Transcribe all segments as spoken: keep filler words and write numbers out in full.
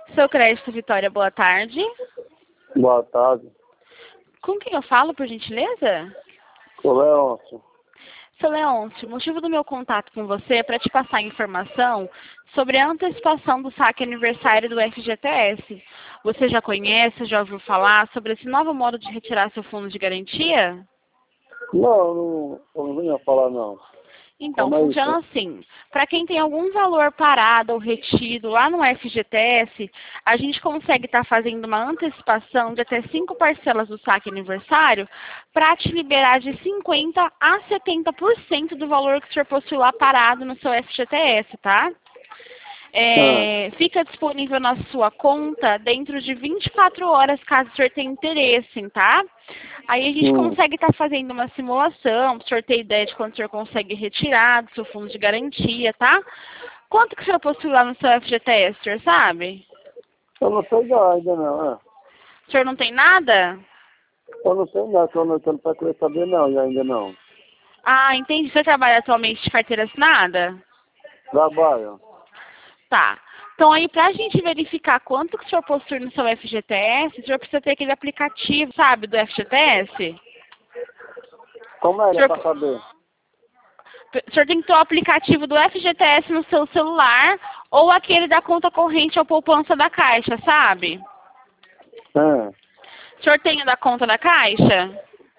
Seu crédito, Vitória, boa tarde. Boa tarde. Com quem eu falo, por gentileza? Sou Leôncio. Seu Leôncio, o motivo do meu contato com você é para te passar informação sobre a antecipação do saque aniversário do F G T S. Você já conhece, já ouviu falar sobre esse novo modo de retirar seu fundo de garantia? Não, não, eu não vinha falar não. Então, Como é funciona isso? assim. Para quem tem algum valor parado ou retido lá no F G T S, a gente consegue estar fazendo uma antecipação de até cinco parcelas do saque aniversário para te liberar de cinquenta por cento a setenta por cento do valor que o senhor possui lá parado no seu F G T S, tá? Ah, É, fica disponível na sua conta dentro de vinte e quatro horas, caso o senhor tenha interesse, tá? Aí a gente hum. consegue estar fazendo uma simulação, para o senhor ter ideia de quanto o senhor consegue retirar do seu fundo de garantia, tá? Quanto que o senhor possui lá no seu F G T S, o senhor sabe? Eu não sei não, ainda não. É. O senhor não tem nada? Eu não sei não, eu não estou para querer saber não, e ainda não. Ah, entendi. O senhor trabalha atualmente de carteira assinada? Trabalho. Tá. Então aí, pra gente verificar quanto que o senhor possui no seu F G T S, o senhor precisa ter aquele aplicativo, sabe, do F G T S? Como O era senhor, para saber? o senhor tem que ter o aplicativo do F G T S no seu celular ou aquele da conta corrente ou poupança da Caixa, sabe? É. O senhor tem o da conta da Caixa?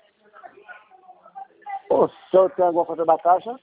O senhor tem alguma coisa da caixa?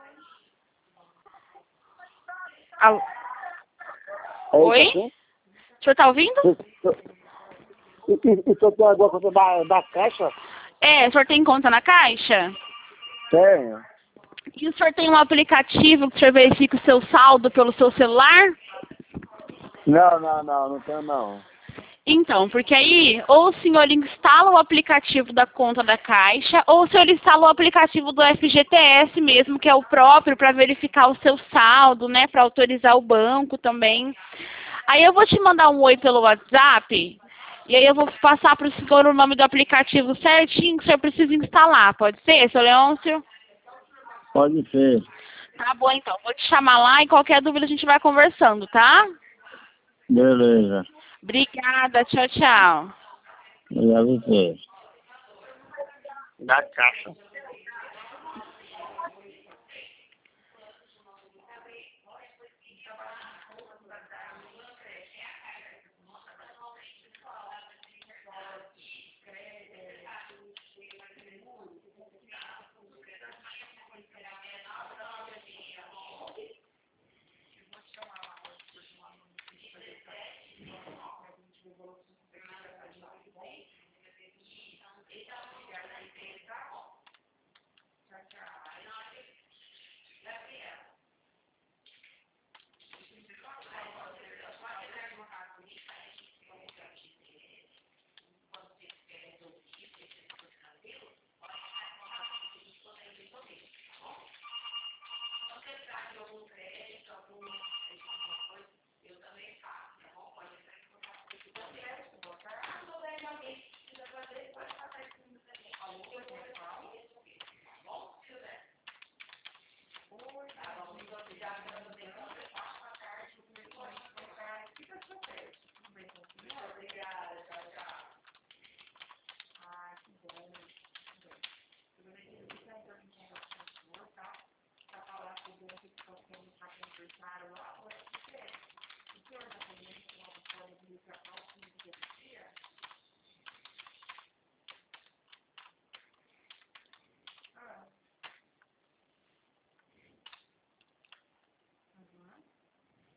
Al- É isso Oi? assim? O senhor tá ouvindo? E, e, e o senhor tem alguma coisa da, da caixa? É, o senhor tem conta na Caixa? Tenho. E o senhor tem um aplicativo que o senhor verifica o seu saldo pelo seu celular? Não, não, não, não tenho não. Então, porque aí, ou o senhor instala o aplicativo da conta da Caixa, ou o senhor instala o aplicativo do F G T S mesmo, que é o próprio, para verificar o seu saldo, né, para autorizar o banco também. Aí eu vou te mandar um oi pelo WhatsApp, e aí eu vou passar para o senhor o nome do aplicativo certinho que o senhor precisa instalar. Pode ser, seu Leôncio? Pode ser. Tá bom, então. Vou te chamar lá e qualquer dúvida a gente vai conversando, tá? Beleza. Obrigada. Tchau, tchau. E a você? Da caixa.